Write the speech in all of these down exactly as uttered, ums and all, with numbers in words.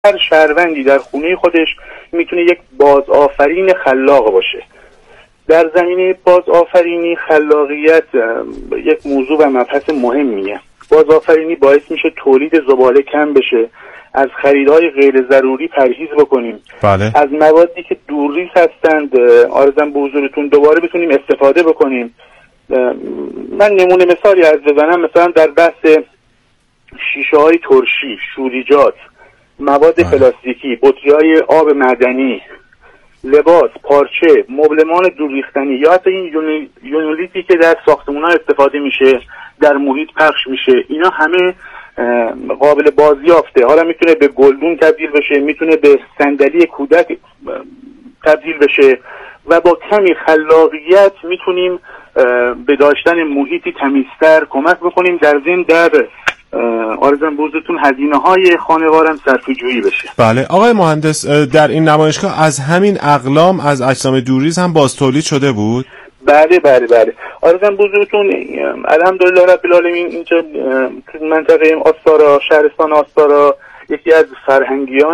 هر شهروندی در خونه خودش میتونه یک بازآفرین خلاق باشه. در زمینه بازآفرینی خلاقیت یک موضوع و مبحث مهمیه. بازآفرینی باعث میشه تولید زباله کم بشه، از خریدهای غیر ضروری پرهیز بکنیم، بله. از موادی که دورریز هستند عرضم به حضورتون دوباره بتونیم استفاده بکنیم. من نمونه مثالی از بزنم، مثلا در بحث شیشه های ترشی، شوریجات، مواد بله. پلاستیکی، بطری های آب معدنی، لباس، پارچه، مبلمان دورریختنی یا حتی این یونولیتی که در ساختمان ها استفاده میشه، در محیط پخش میشه، اینا همه قابل بازیافته. حالا میتونه به گلدون تبدیل بشه، میتونه به صندلی کودک تبدیل بشه و با کمی خلاقیت میتونیم به داشتن محیطی تمیزتر کمک بکنیم، در ضمن در آرزم بوزتون هزینه های خانوارم صرفه‌جویی بشه. بله آقای مهندس، در این نمایشگاه از همین اقلام از اجسام دورریز هم باز تولید شده بود؟ بله بله بله آرزم بوزتون الحمدلله رب العالمین اینجا منطقه آستارا، شهرستان آستارا، یکی از فرهنگیان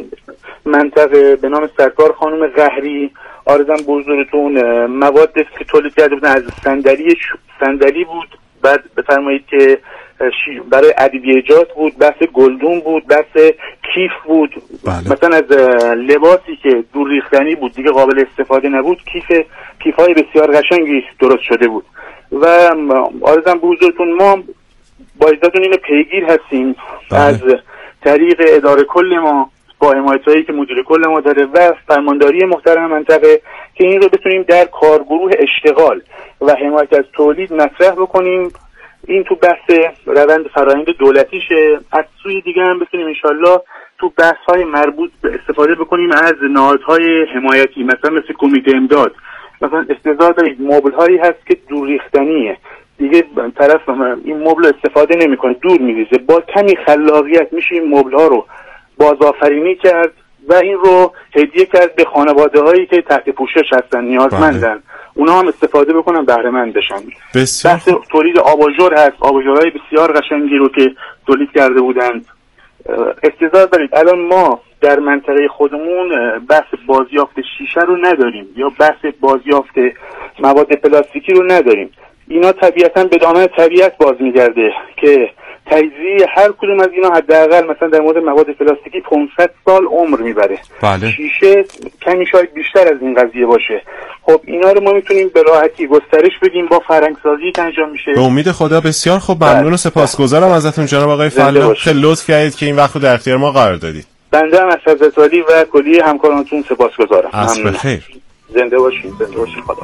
منطقه به نام سرکار خانم قهری آرزم بزرگتون مواد که تولید کرده بودن از صندلی صندلی بود، بعد بفرمایید که برای ادویه‌جات بود، بحث گلدون بود، بحث کیف بود. بله. مثلا از لباسی که دور ریختنی بود دیگه قابل استفاده نبود، کیف کیف‌های بسیار قشنگی درست شده بود. و آرزم بزرگتون ما با عزتون اینو پیگیر هستیم. بله. از طریق اداره کل ما با حمایتایی که مدیر کل ما داره و فرمانداری محترم منطقه که این رو بتونیم در کارگروه اشتغال و حمایت از تولید مطرح بکنیم. این تو بحث روند فرآیند دولتیشه. از سوی دیگه هم بتونیم انشالله تو بحث‌های مربوط به استفاده بکنیم از نهادهای حمایتی، مثلا مثل کمیته امداد. مثلا استعداد دارید مبل‌هایی هست که دور ریختنیه، دیگه طرف این مبل استفاده نمی‌کنه، دور می‌ریزه. با کمی خلاقیت میشه این مبل‌ها رو بازآفرینی کرد و این رو هدیه کرد به خانواده‌هایی که تحت پوشش هستن، نیازمندن. اونا هم استفاده بکنن، بهره مند بشن. بسیار بحث تولید آباژور هست، آباژورهای بسیار قشنگی رو که تولید کرده بودند. استعداد دارید. الان ما در منطقه خودمون بحث بازیافت شیشه رو نداریم یا بحث بازیافت مواد پلاستیکی رو نداریم. اینا طبیعتاً به دامن طبیعت باز میگرده که تجزیه هر کدوم از اینا حداقل مثلا در مورد مواد پلاستیکی پانصد سال عمر میبره. بله. شیشه کمی شاید بیشتر از این قضیه باشه. خب اینا رو ما میتونیم به راحتی گسترش بدیم با فرهنگسازی که انجام میشه. به امید خدا. بسیار خوب، ممنون و سپاسگزارم ازتون جناب آقای فلاح. خیلی لطف کردید که این وقت رو در اختیار ما قرار دادید. بنده هم از حضرت عالی و کلیه همکارانتون سپاسگزارم. عصر بخیر. زنده باشین. زنده باشین. خدا.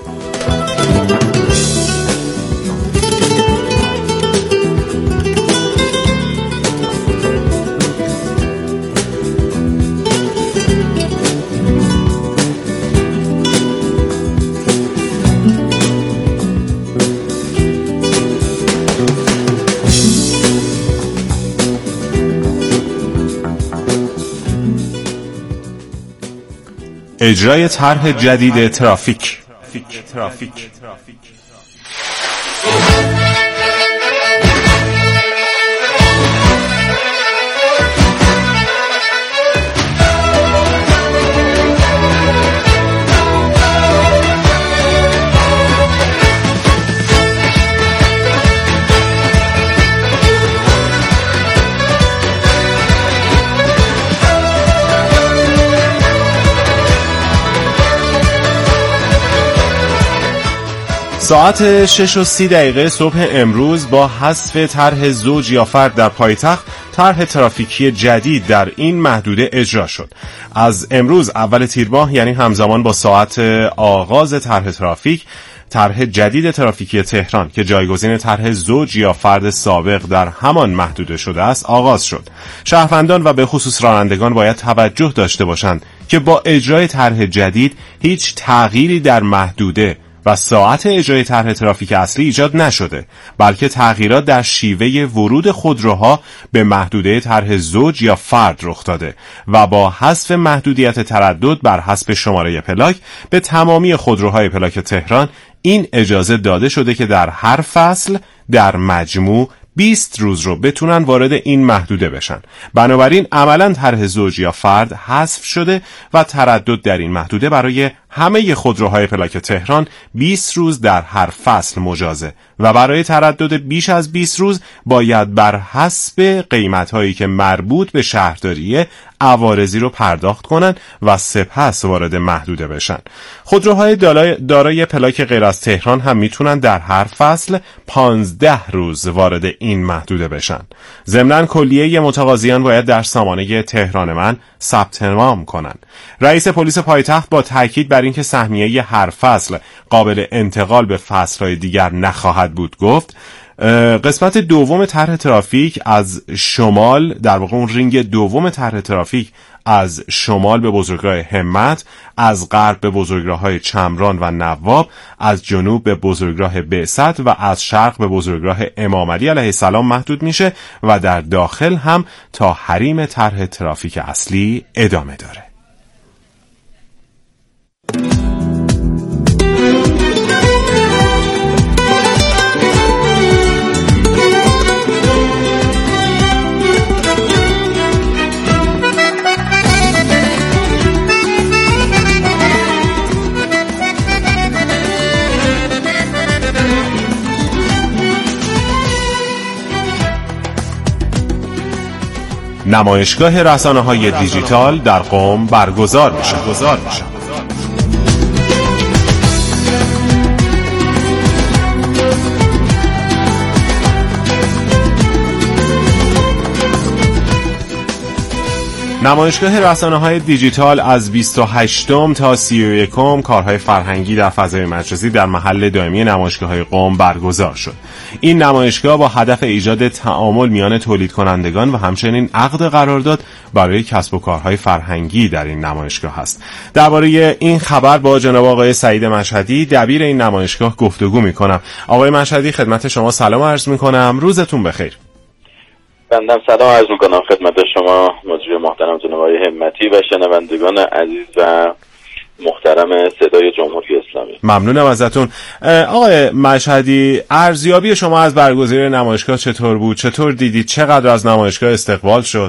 اجرای طرح جدید ترافیک. ترافیک. ساعت شش و سی دقیقه صبح امروز با حذف طرح زوج یا فرد در پایتخت، طرح ترافیکی جدید در این محدوده اجرا شد. از امروز اول تیر ماه، یعنی همزمان با ساعت آغاز طرح ترافیک، طرح جدید ترافیکی تهران که جایگزین طرح زوج یا فرد سابق در همان محدوده شده است آغاز شد. شهروندان و به خصوص رانندگان باید توجه داشته باشند که با اجرای طرح جدید هیچ تغییری در محدوده و ساعت اجرای طرح ترافیک اصلی ایجاد نشده، بلکه تغییرات در شیوه ورود خودروها به محدوده طرح زوج یا فرد رخ داده و با حذف محدودیت تردد بر حسب شماره پلاک به تمامی خودروهای پلاک تهران این اجازه داده شده که در هر فصل در مجموع بیست روز رو بتونن وارد این محدوده بشن. بنابراین عملاً طرح زوج یا فرد حذف شده و تردد در این محدوده برای همه خودروهای پلاک تهران بیست روز در هر فصل مجازه و برای تردد بیش از بیست روز باید بر حسب قیمت‌هایی که مربوط به شهرداریه عوارضی رو پرداخت کنن و سپس وارد محدوده بشن. خودروهای دارای پلاک غیر از تهران هم میتونن در هر فصل پانزده روز وارد این محدوده بشن. ضمناً کلیه متقاضیان باید در سامانه تهران من ثبت نام کنن. رئیس پلیس پایتخت با تاکید بر اینکه سهمیه هر فصل قابل انتقال به فصل‌های دیگر نخواهد بود گفت قسمت دوم طرح ترافیک از شمال، در واقع اون رینگ دوم طرح ترافیک از شمال به بزرگراه همت، از غرب به بزرگراه‌های چمران و نواب، از جنوب به بزرگراه بعثت و از شرق به بزرگراه امام علی علیه السلام محدود میشه و در داخل هم تا حریم طرح ترافیک اصلی ادامه داره. نمایشگاه رسانه‌های دیجیتال در قم برگزار میشه. نمایشگاه رسانه‌های دیجیتال از بیست و هشتم تا سی و یکم کارهای فرهنگی در فضای مجازی در محل دائمی نمایشگاه‌های قم برگزار شد. این نمایشگاه با هدف ایجاد تعامل میان تولید کنندگان و همچنین عقد قرارداد برای کسب و کارهای فرهنگی در این نمایشگاه است. درباره این خبر با جناب آقای سعید مشهدی دبیر این نمایشگاه گفتگو می‌کنم. آقای مشهدی خدمت شما سلام عرض می‌کنم. روزتون بخیر. بندم سلام عرض میکنم خدمت شما مجری محترم جناب آقای همتی و شنوندگان عزیز و محترم صدای جمهوری اسلامی. ممنونم ازتون. آقای مشهدی، ارزیابی شما از برگزاری نمایشگاه چطور بود؟ چطور دیدید؟ چقدر از نمایشگاه استقبال شد؟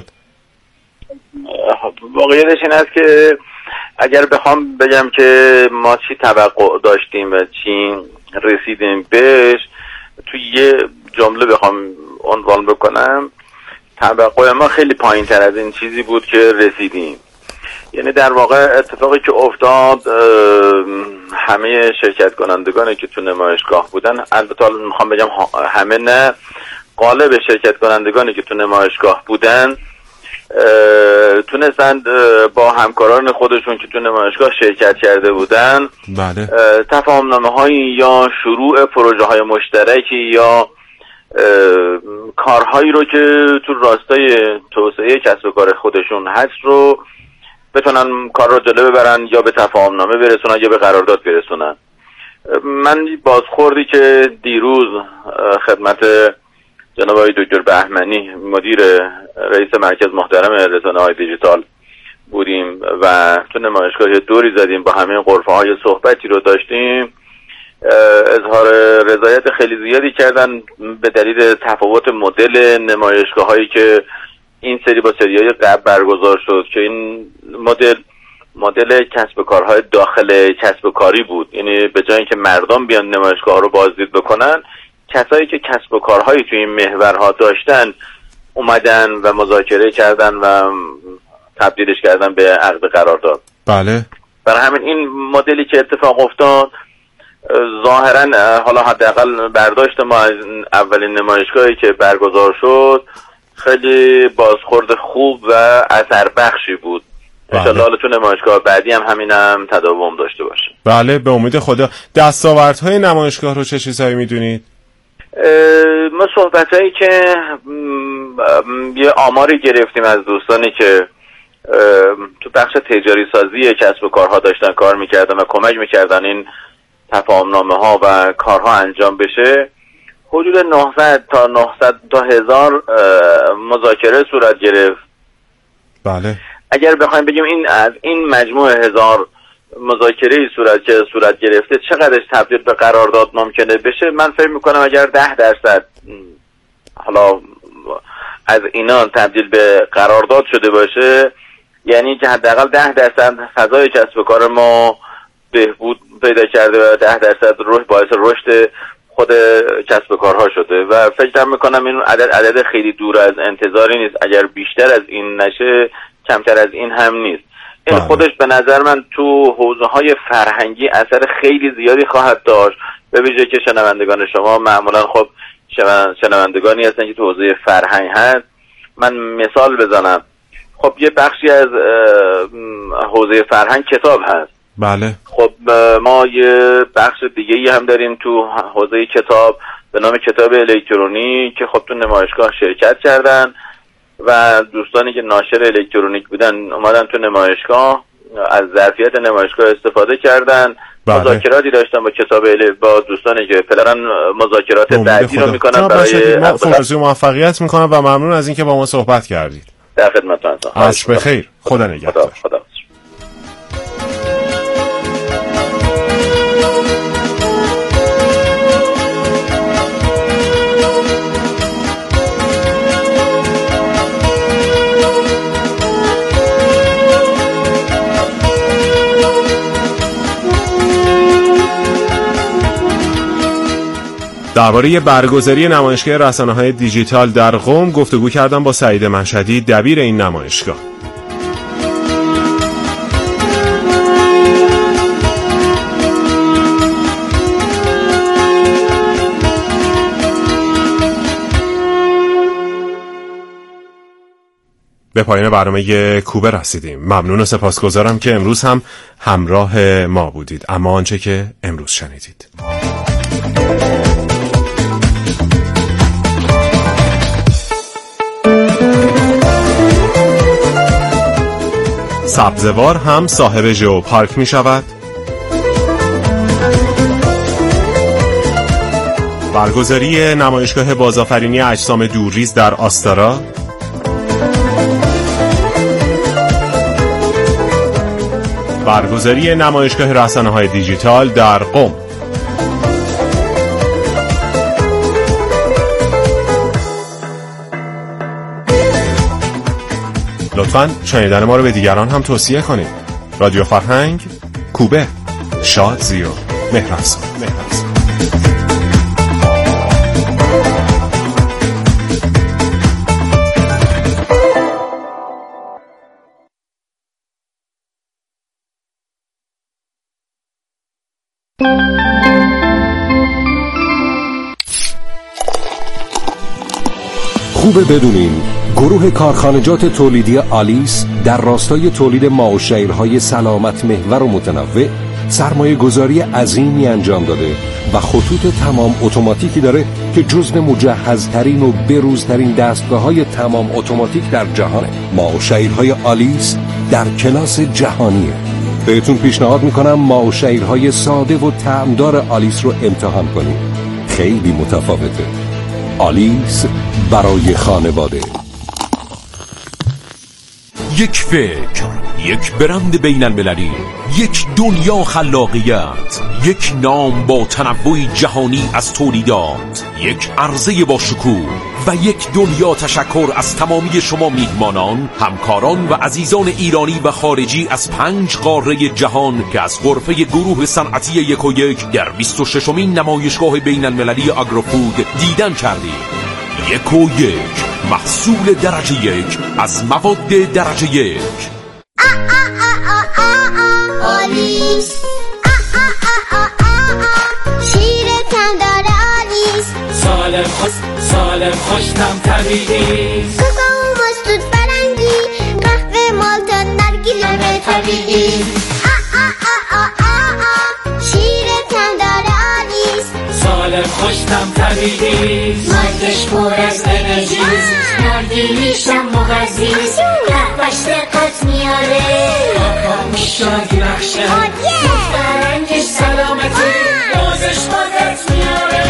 واقعیتش این است که اگر بخوام بگم که ما چی توقع داشتیم و چی رسیدیم بهش توی یه جمله بخوام عنوان بکنم، توقع ما خیلی پایین تر از این چیزی بود که رسیدیم. یعنی در واقع اتفاقی که افتاد همه شرکت کنندگانی که تو نمایشگاه بودن، البته میخوام بگم همه نه، غالب شرکت کنندگانی که تو نمایشگاه بودن تونستند با همکاران خودشون که تو نمایشگاه شرکت کرده بودن بله. تفاهمنامه هایی یا شروع پروژه های مشترکی یا کارهایی رو که تو راستای توسعه کسب و کار خودشون هست رو بتونن کار رو جلو ببرن یا به تفاهمنامه برسونن یا به قرارداد برسونن. من بازخوردی که دیروز خدمت جناب آقای دکتر بهمنی مدیر رئیس مرکز محترم رسانه‌های دیجیتال بودیم و تو نمایشگاه دوری زدیم، با همه غرفه‌های صحبتی رو داشتیم، اظهار رضایت خیلی زیادی کردن به دلیل تفاوت مدل نمایشگاه‌هایی که این سری با سری‌های قبل برگزار شد که این مدل مدل کسب و کارهای داخل کسب و کاری بود. یعنی به جای اینکه مردم بیان نمایشگاه رو بازدید بکنن، کسایی که کسب و کارهایی توی این محورها داشتن اومدن و مذاکره کردن و تبدیلش کردن به عقد قرارداد. بله. برای همین این مدلی که اتفاق افتاد ظاهرا، حالا حداقل برداشت ما از اولین نمایشگاهی که برگزار شد، خیلی بازخورد خوب و اثر بخشی بود. انشالله حالا تو نمایشگاه بعدی هم همینم تداوم داشته باشه. بله، به امید خدا. دستاوردهای نمایشگاه رو چه چیزایی میدونید؟ ما صحبتایی که یه آماری گرفتیم از دوستانی که تو بخش تجاری سازی کسب و کارها داشتن کار میکردن و کمک میکردن این تفاهمنامه ها و کارها انجام بشه، حدود نهصد تا نهصد تا هزار مذاکره صورت گرفت. بله. اگر بخوایم بگیم این از این مجموع هزار مذاکره صورت که صورت گرفته چقدرش تبدیل به قرارداد ممکنه بشه، من فکر میکنم اگر ده درصد حالا از اینا تبدیل به قرارداد شده باشه، یعنی که حداقل ده درصد فضای کسب و کار ما بهبود پیدا کرده و ده درصد رشد باعث رشد خود کسب و کارها شده و فکر میکنم این عدد عدد خیلی دور از انتظاری نیست. اگر بیشتر از این نشه کمتر از این هم نیست. این خودش به نظر من تو حوزه‌های فرهنگی اثر خیلی زیادی خواهد داشت، به ویژه که شنوندگان شما معمولا خب شنوندگانی هستن که تو حوزه فرهنگ هست. من مثال بزنم، خب یه بخشی از حوزه فرهنگ کتاب هست. بله. خب ما یه بخش دیگه ای هم داریم تو حوزه کتاب به نام کتاب الکترونیک که خب تو نمایشگاه شرکت کردن و دوستانی که ناشر الکترونیک بودن اومدن تو نمایشگاه، از ظرفیت نمایشگاه استفاده کردن. بله. مذاکراتی داشتن با کتاب با دوستانی که پلران مذاکرات بعدی رو میکنن برای آرزوی موفقیت میکنم و ممنون از اینکه با ما صحبت کردید. در خدمتتون هستم. عصر بخیر. خدا نگهدار. خدا, خدا. درباره برگزاری نمایشگاه رسانه‌های دیجیتال در قم گفتگو کردم با سعید مشهدی، دبیر این نمایشگاه. به پایان برنامه کوبه رسیدیم. ممنون و سپاسگزارم که امروز هم همراه ما بودید. اما آنچه که امروز شنیدید. سبزوار هم صاحب ژئو پارک می شود. برگزاری نمایشگاه بازآفرینی اجسام دورریز در آستارا. برگزاری نمایشگاه رسانه‌های دیجیتال در قم. لطفاً شنیدن ما رو به دیگران هم توصیه کنید. رادیو فرهنگ، کوبه، شادزی و مهرافزا. خوبه بدونین گروه کارخانجات تولیدی آلیس در راستای تولید ماوشیرهای سلامت محور و متنوع سرمایه گذاری عظیمی انجام داده و خطوط تمام اتوماتیکی داره که جزو مجهزترین و بروزترین دستگاه‌های تمام اتوماتیک در جهانه. ماوشیرهای آلیس در کلاس جهانیه. بهتون پیشنهاد میکنم ماوشیرهای ساده و طعمدار آلیس رو امتحان کنید. خیلی متفاوته. آلیس برای خانواده. یک فکر، یک برند بین المللی، یک دنیا خلاقیت، یک نام با تنوع جهانی از تولیدات، یک عرضه با شکوه و یک دنیا تشکر از تمامی شما میهمانان، همکاران و عزیزان ایرانی و خارجی از پنج قاره جهان که از غرفه گروه صنعتی یک و یک در بیست و ششمین نمایشگاه بین المللی آگروفود دیدن کردید. یک و یک، محصول درجه یک از مواد درجه یک. آلیس شیرتم داره آلیس، سالم خوش سالم خوشتم طبیعی، کوکو مستود فرنگی، قهوه مالتا نرگیله طبیعی. شیرتم داره آلیس، سالم خوشتم طبیعی، مالتش پر از انرژی، نرگیلیشم مغزیز، قهوهش دقت میاره، کاکا شادی بخشه، فرنگش سلامتی، دوزش قدرت میاره.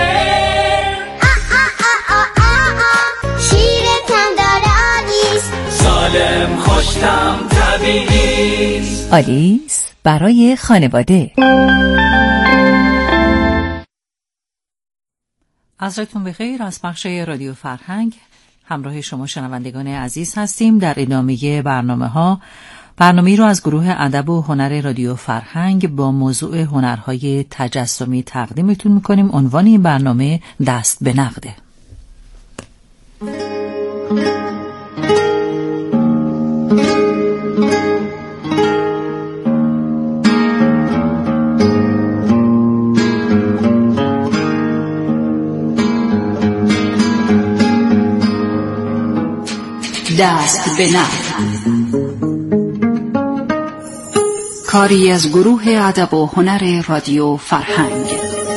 شیرتم داره آلیس، سالم خوشتم طبیعی. آلیس برای خانواده. عصرتون بخیر. از بخش رادیو فرهنگ همراه شما شنوندگان عزیز هستیم. در ادامه برنامه ها برنامه‌ای رو از گروه ادب و هنر رادیو فرهنگ با موضوع هنرهای تجسمی تقدیمتون میکنیم. عنوان این برنامه دست به نقده. دست به نقد، کاری از گروه ادب و هنر رادیو فرهنگ.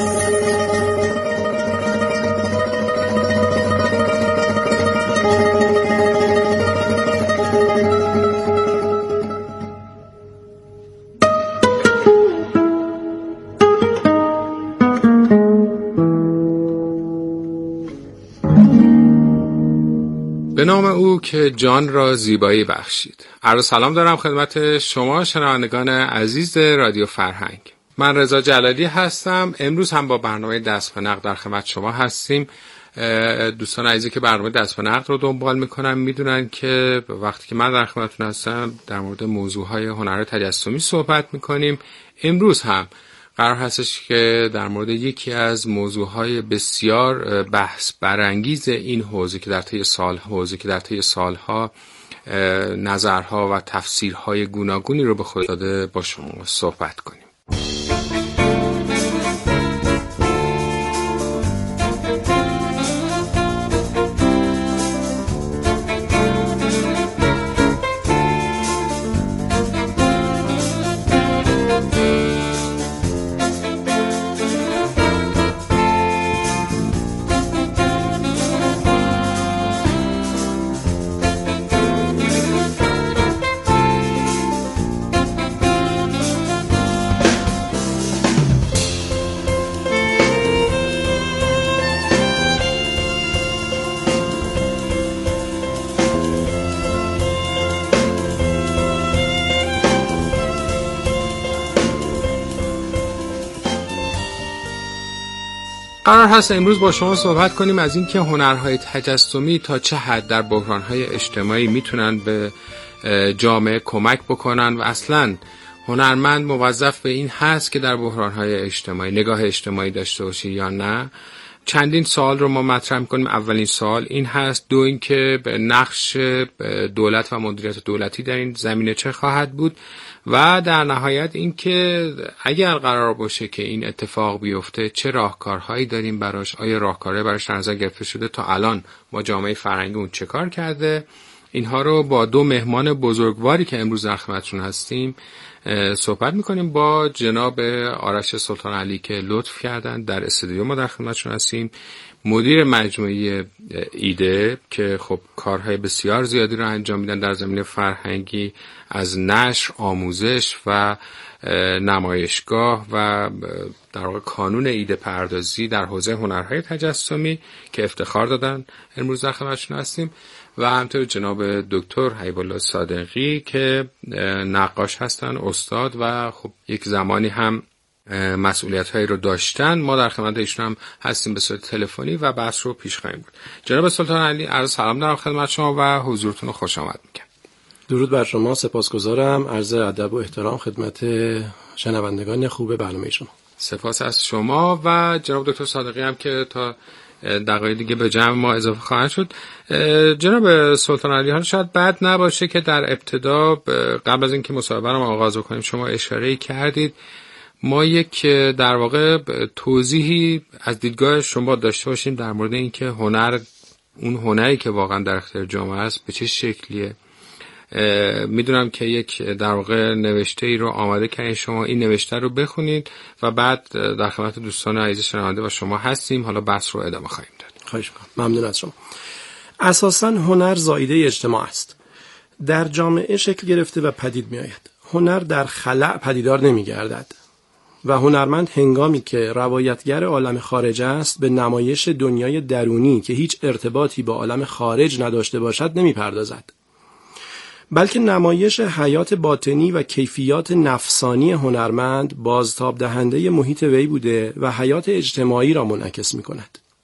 به نام او که جان را زیبایی بخشید. عرض سلام دارم خدمت شما شنوندگان عزیز رادیو فرهنگ. من رضا جلالی هستم. امروز هم با برنامه دست به نقد در خدمت شما هستیم. دوستان عزیزی که برنامه دست به نقد رو دنبال میکنن میدونن که وقتی که من در خدمتتون هستم در مورد موضوعهای هنر تجسمی صحبت میکنیم. امروز هم قرار هستش که در مورد یکی از موضوعهای بسیار بحث برانگیز این حوزه که در طی سال حوزه که در طی سالها نظرها و تفسیرهای گوناگونی رو به خود داده با شما صحبت کنیم. قرار هست امروز با شما صحبت کنیم از این که هنرهای تجسمی تا چه حد در بحرانهای اجتماعی میتونن به جامعه کمک بکنن و اصلاً هنرمند موظف به این هست که در بحرانهای اجتماعی نگاه اجتماعی داشته باشه یا نه. چندین سوال رو ما مطرح می‌کنیم. اولین سوال این هست، دو این که نقش دولت و مدیریت دولتی در این زمینه چه خواهد بود و در نهایت این که اگر قرار باشه که این اتفاق بیفته چه راهکارهایی داریم براش، آیا راهکارهای براش در نظر گرفته شده، تا الان ما جامعه فرهنگی اون چه کار کرده. اینها رو با دو مهمان بزرگواری که امروز در خدمتشون هستیم صحبت میکنیم. با جناب آرش سلطان علی که لطف کردن در استودیو ما در خدمتشون هستیم، مدیر مجموعه ایده که خب کارهای بسیار زیادی رو انجام میدن در زمینه فرهنگی، از نشر، آموزش و نمایشگاه و در واقع کانون ایده پردازی در حوزه هنرهای تجسمی که افتخار دادن امروز در خدمتشون هستیم، و همینطور جناب دکتر حبیب الله صادقی که نقاش هستن، استاد و خب یک زمانی هم مسئولیت هایی رو داشتن. ما در خدمت ایشون هم هستیم به صورت تلفنی و بحث رو پیش خواهیم برد. جناب سلطان علی، عرض سلام دارم خدمت شما و حضورتون رو خوش آمد میگم. درود بر شما، سپاسگزارم. عرض ادب و احترام خدمت شنوندگان خوب برنامه شما. سپاس از شما و جناب دکتر صادقی هم که تا دقایق دیگه به جمع ما اضافه خواهند شد. جناب سلطان علی، ها شاید بد نباشه که در ابتدا قبل از اینکه مصاحبه رو آغاز کنیم شما اشاره کردید ما یک در واقع توضیحی از دیدگاه شما داشته باشیم در مورد اینکه هنر، اون هنری که واقعا در اختیار جامعه است به چه شکلیه. میدونم که یک در واقع نوشته ای رو آماده کردین شما، این نوشته رو بخونید و بعد در خدمت دوستان عزیز شنونده و شما هستیم. حالا بحث رو ادامه خواهیم داد. خواهش می‌کنم. ممنون از شما. اساساً هنر زایده اجتماع است. در جامعه شکل گرفته و پدید می‌آید. هنر در خلأ پدیدار نمی‌گردد و هنرمند هنگامی که روایتگر عالم خارج است به نمایش دنیای درونی که هیچ ارتباطی با عالم خارج نداشته باشد نمی‌پردازد، بلکه نمایش حیات باطنی و کیفیات نفسانی هنرمند بازتاب دهنده محیط وی بوده و حیات اجتماعی را منعکس می کند.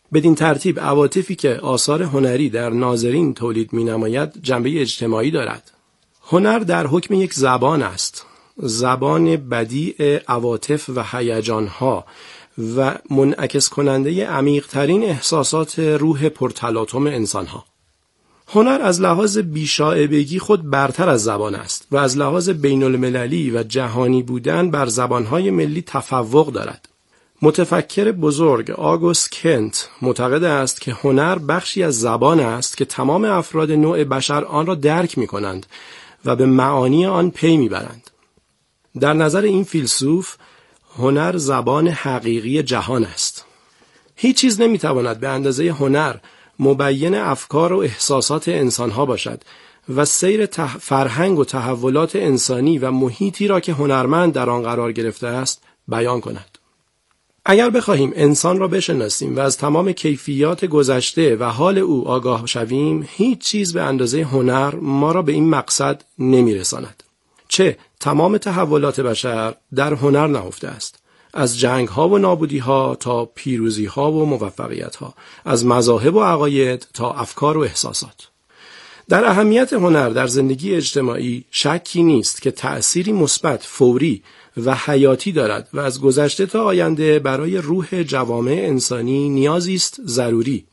بدین ترتیب عواطفی که آثار هنری در ناظرین تولید می‌نماید جنبه اجتماعی دارد. هنر در حکم یک زبان است، زبان بدیع عواطف و هیجان‌ها و منعکس کننده عمیق‌ترین احساسات روح پرتلاطم انسان‌ها. هنر از لحاظ بی‌شائبگی خود برتر از زبان است و از لحاظ بین‌المللی و جهانی بودن بر زبان‌های ملی تفوق دارد. متفکر بزرگ آگوست کنت معتقد است که هنر بخشی از زبان است که تمام افراد نوع بشر آن را درک می‌کنند و به معانی آن پی می‌برند. در نظر این فیلسوف هنر زبان حقیقی جهان است. هیچ چیز نمی‌تواند به اندازه هنر مبین افکار و احساسات انسان‌ها باشد و سیر تح... فرهنگ و تحولات انسانی و محیطی را که هنرمند در آن قرار گرفته است بیان کند. اگر بخواهیم انسان را بشناسیم و از تمام کیفیات گذشته و حال او آگاه شویم، هیچ چیز به اندازه هنر ما را به این مقصد نمی‌رساند. چه تمام تحولات بشر در هنر نهفته است، از جنگ‌ها و نابودی‌ها تا پیروزی‌ها و موفقیت‌ها، از مذاهب و عقاید تا افکار و احساسات. در اهمیت هنر در زندگی اجتماعی شکی نیست که تأثیری مثبت، فوری و حیاتی دارد و از گذشته تا آینده برای روح جوامع انسانی نیازی است ضروری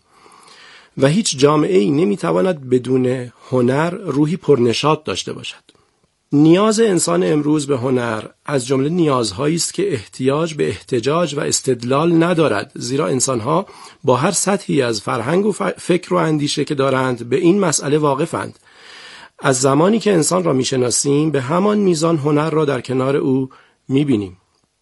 و هیچ جامعه‌ای نمی‌تواند بدون هنر روحی پرنشاط داشته باشد. نیاز انسان امروز به هنر از جمله نیازهایی است که احتیاج به احتجاج و استدلال ندارد، زیرا انسان‌ها با هر سطحی از فرهنگ و فکر و اندیشه که دارند به این مسئله واقفند. از زمانی که انسان را می‌شناسیم به همان میزان هنر را در کنار او می‌بینیم.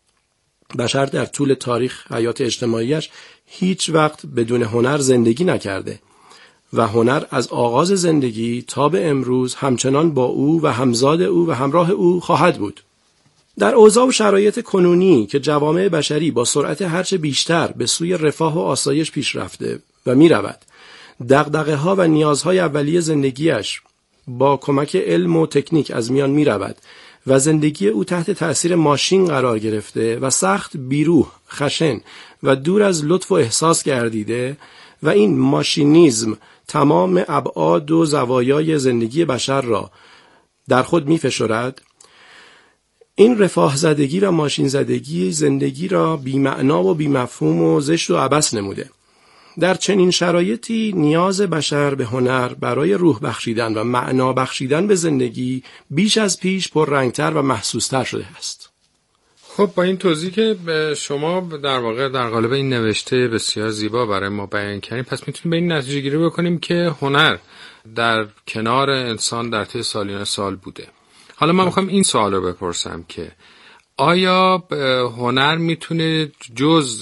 بشر در طول تاریخ حیات اجتماعیش هیچ وقت بدون هنر زندگی نکرده و هنر از آغاز زندگی تا به امروز همچنان با او و همزاد او و همراه او خواهد بود. در اوضاع و شرایط کنونی که جوامع بشری با سرعت هرچه بیشتر به سوی رفاه و آسایش پیش رفته و می رود، دغدغه‌ها و نیازهای اولیه زندگیش با کمک علم و تکنیک از میان می رود و زندگی او تحت تأثیر ماشین قرار گرفته و سخت بیروح، خشن و دور از لطف و احساس گردیده و این ماشینیزم تمام ابعاد و زوایای زندگی بشر را در خود می فشرد. این رفاه زدگی و ماشین زدگی زندگی را بی‌معنا و بی‌مفهوم و زشت و عبث نموده. در چنین شرایطی نیاز بشر به هنر برای روح بخشیدن و معنا بخشیدن به زندگی بیش از پیش پررنگتر و محسوستر شده است. خب با این توضیح که شما در واقع در قالب این نوشته بسیار زیبا برای ما بیان کردیم، پس میتونیم به این نتیجه گیری بکنیم که هنر در کنار انسان در طی سالیان سال بوده. حالا من میخوام این سوال رو بپرسم که آیا هنر میتونه جز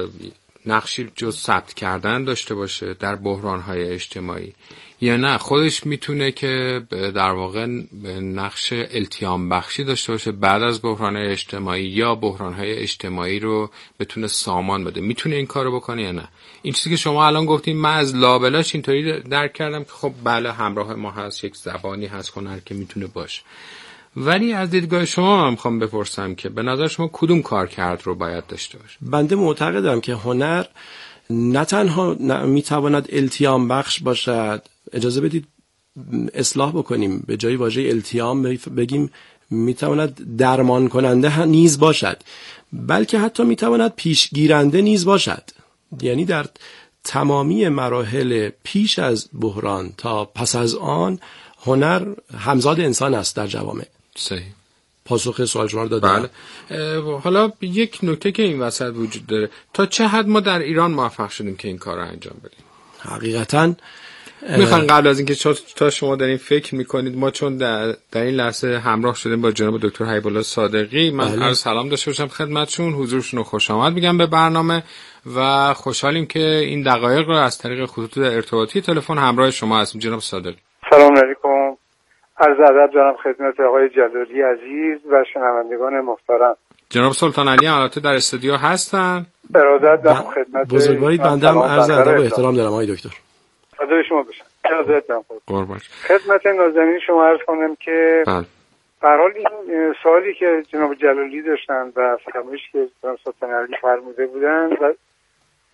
نقشی جز ثبت کردن داشته باشه در بحران‌های اجتماعی یا نه خودش میتونه که در واقع نقش التیام بخشی داشته باشه بعد از بحران‌های اجتماعی یا بحران‌های اجتماعی رو بتونه سامان بده؟ میتونه این کارو بکنه یا نه؟ این چیزی که شما الان گفتین من از لابلاش اینطوری درک کردم که خب بله همراه ما هست، یک زبانی هست هنر که میتونه باشه، ولی از دیدگاه شما من میخوام بپرسم که به نظر شما کدوم کار کرد رو باید داشته باشه؟ بنده معتقدم که هنر نه تنها میتواند التیام بخش باشد، اجازه بدید اصلاح بکنیم، به جای واژه التیام بگیم میتواند درمان کننده نیز باشد، بلکه حتی میتواند پیشگیرنده نیز باشد. یعنی در تمامی مراحل پیش از بحران تا پس از آن هنر همزاد انسان است در جوامع. صحیح. پاسخ سوال شما رو دادم. بله. حالا یک نکته که این وسط وجود داره، تا چه حد ما در ایران موفق شدیم که این کار رو انجام بدیم؟ حقیقتاً میخوان قبل از اینکه تا شما در این فکر میکنید، ما چون در, در این لحظه همراه شدیم با جناب دکتر حبیب الله صادقی، من بله. عرض سلام داشته باشم خدمتشون، حضورشون رو خوش آمد میگم به برنامه و خوشحالیم که این دقایق رو از طریق خطوط ارتباطی تلفن همراه شما هستیم. جناب صادقی سلام علیکم، عرض ادب دارم خدمت آقای جلالی عزیز و شنوندگان محترم. جناب سلطان علی البته در استودیو هستن. ارادت دارم خدمت بزرگوارید، بنده هم عرض ادب و احترام دارم آقای دکتر. فدای شما بشم. ارادت دارم قربان. خدمت نازنین شما عرض کنم که بله. به هر حال این سوالی که جناب جلالی داشتن و فرمایشی که جناب سلطان علی فرموده بودن و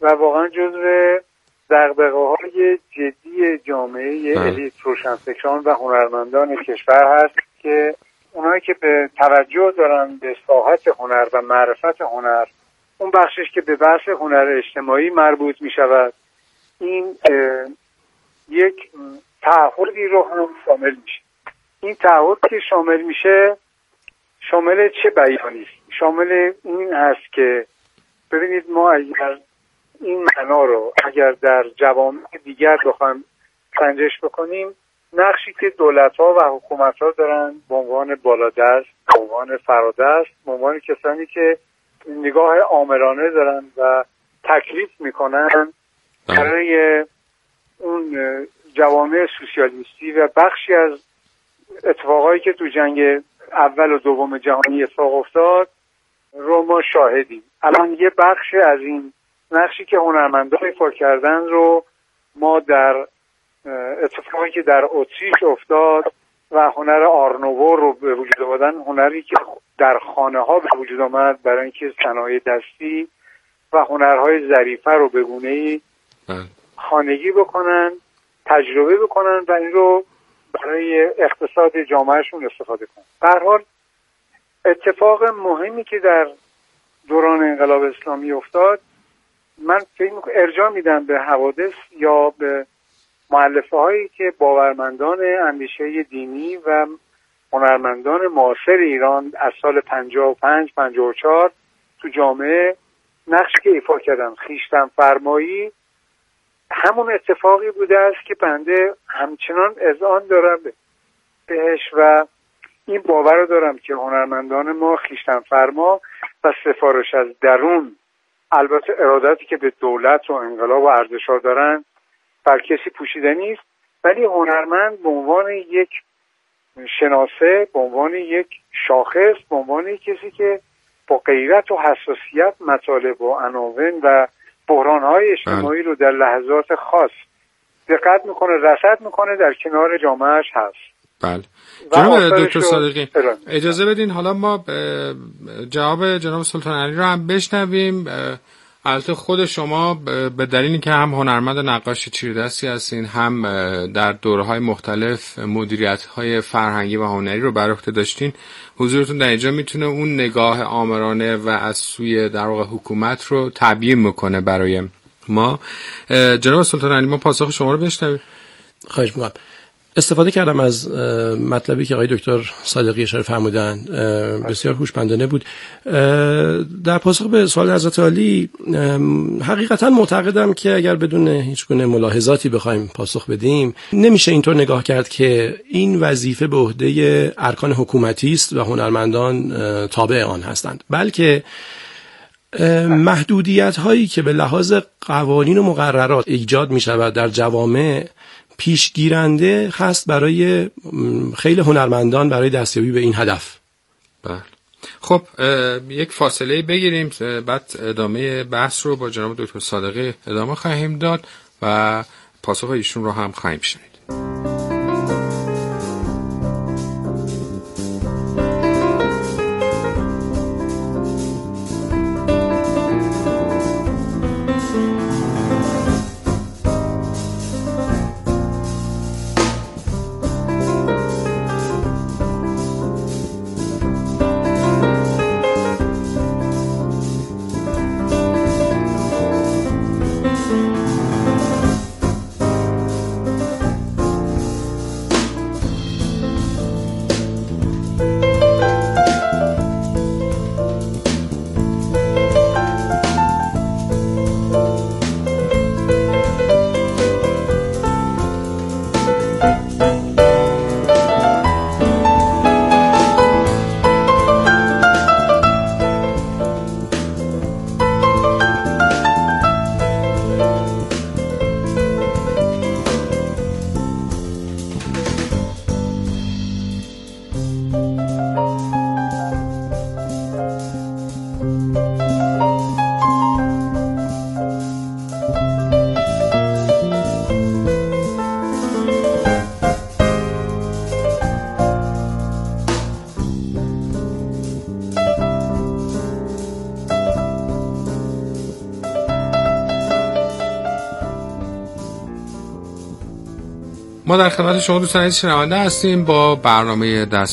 و واقعا جزو دغدغه‌های جدی جامعه الیت روشنفکران و هنرمندان کشور هست که اونایی که به توجه دارن به ساحت هنر و معرفت هنر، اون بخشش که به بحث هنر اجتماعی مربوط می شود، این یک تعهدی رو هم شامل میشه. این تعهد که شامل میشه شامل چه بیانی است؟ شامل این هست که ببینید ما اگر این معنا رو اگر در جوامع دیگر بخوایم سنجش بکنیم، نقشی که دولت‌ها و حکومت‌ها دارن به عنوان بالادست، به عنوان فرادست، به عنوان کسانی که نگاه آمرانه دارن و تکلیف میکنن برای اون جوامع سوسیالیستی و بخشی از اتفاقایی که تو جنگ اول و دوم جهانی اتفاق افتاد رو ما شاهدیم. الان یه بخش از این نقشی که هنرمندان ایفا کردن رو ما در اتفاقی که در اتریش افتاد و هنر آرنوو رو به وجود آوردن، هنری که در خانه ها به وجود آمد برای اینکه صنایع دستی و هنرهای ظریفه رو به گونه‌ای خانگی بکنن، تجربه بکنن و این رو برای اقتصاد جامعهشون استفاده کنن. به هر حال اتفاق مهمی که در دوران انقلاب اسلامی افتاد، من فکر می‌کنم ارجاع میدم به حوادث یا به مؤلفه هایی که باورمندان اندیشه دینی و هنرمندان معاصر ایران از سال پنجاه و پنج پنجاه و چهار تو جامعه نقش که ایفا کردن. خویشتن فرمایی همون اتفاقی بوده است که بنده همچنان اذعان دارم بهش و این باور رو دارم که هنرمندان ما خویشتن فرما و سفارش از درون، البته ارادتی که به دولت و انقلاب و ارزش‌ها دارن بر کسی پوشیده نیست، ولی هنرمند به عنوان یک شناسه، به عنوان یک شاخص، به عنوان کسی که با غیرت و حساسیت مطالب و عناوین و بحران‌های اجتماعی رو در لحظات خاص دقت میکنه، رصد میکنه، در کنار جامعهش هست. بله. جناب دکتر صادقی اجازه بدین حالا ما جواب جناب سلطان علی رو هم بشنویم. البته خود شما به دلیلی که هم هنرمند نقاش چیردستی هستین، هم در دوره‌های مختلف مدیریت‌های فرهنگی و هنری رو بر عهده داشتین، حضورتون در اینجا میتونه اون نگاه آمرانه و از سوی در واقع حکومت رو تبیین میکنه برای ما. جناب سلطان علی ما پاسخ شما رو بشنویم. خواهش می‌کنم. استفاده کردم از مطلبی که آقای دکتر صادقی اشاره فرمودن، بسیار هوشمندانه بود. در پاسخ به سوال حضرت عالی، حقیقتا معتقدم که اگر بدون هیچ گونه ملاحظاتی بخوایم پاسخ بدیم، نمیشه اینطور نگاه کرد که این وظیفه به عهده ارکان حکومتی است و هنرمندان تابع آن هستند، بلکه محدودیت هایی که به لحاظ قوانین و مقررات ایجاد می شود در جوامع پیشگیرنده هست برای خیلی هنرمندان برای دستیابی به این هدف. بله. خب یک فاصله بگیریم، بعد ادامه بحث رو با جناب دکتر صادقی ادامه خواهیم داد و پاسخ ایشون رو هم خواهیم شنید. ما در خدمت شما دوستان عزیز شنونده هستیم با برنامه دست